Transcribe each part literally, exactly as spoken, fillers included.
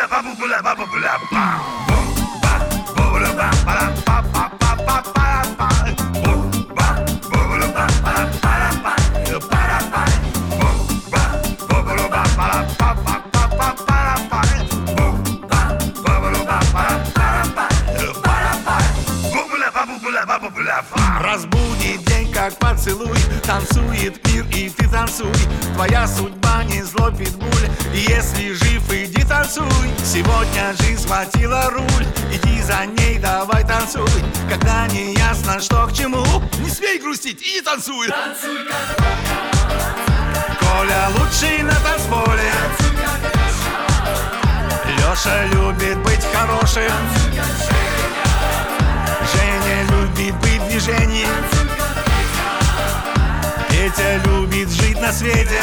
Разбудит день, как поцелуй. Танцует мир, и ты танцуй. Твоя судьба не злой питбуль. Если жив, иди танцуй. Сегодня жизнь схватила руль. Иди за ней, давай танцуй. Когда не ясно, что к чему, не смей грустить, иди танцуй. Танцуй, как Коля лучший на танцполе. Леша любит быть хорошим. Женя любит быть в движении. Петя любит жить на свете.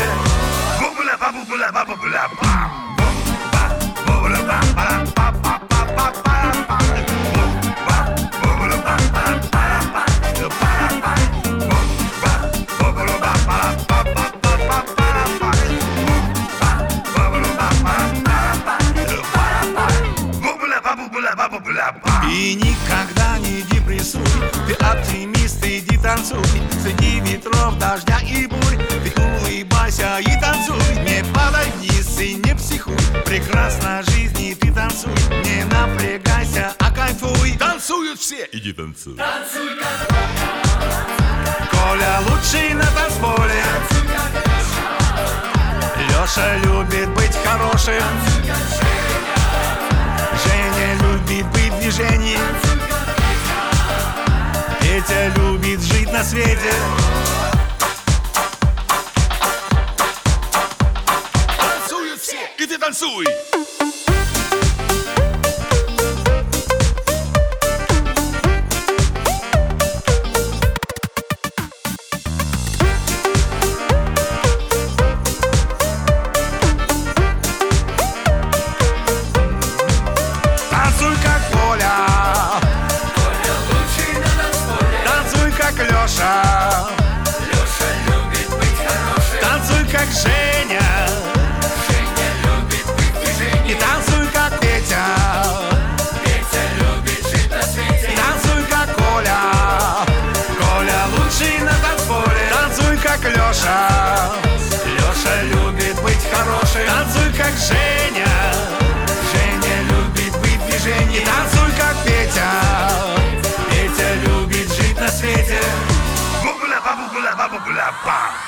И никогда не депрессуй. Ты оптимист, иди танцуй. Среди ветров, дождя и бурь. Ты улыбайся и танцуй. Не падай вниз и не психуй. Прекрасна жизнь, и ты танцуй. Не напрягайся, а кайфуй. Танцуют все, иди танцуй. Танцуй, как Коля лучший на танцполе. Леша любит быть хорошим. Женя любит быть в движении. Петя любит жить на свете. Танцуют все, и ты танцуй. Леша, Леша любит быть хорошим. танцуй как Женя, Женя любит быть в движении. и танцуй как Петя, Петя любит жить на свете. танцуй как Коля, Коля лучший на танцполе. Танцуй как Леша, Леша любит быть хорошим. Танцуй как Женя, Женя любит быть в движении. Танцуй как Петя, Петя любит жить на свете. Blah, blah, blah, blah, blah.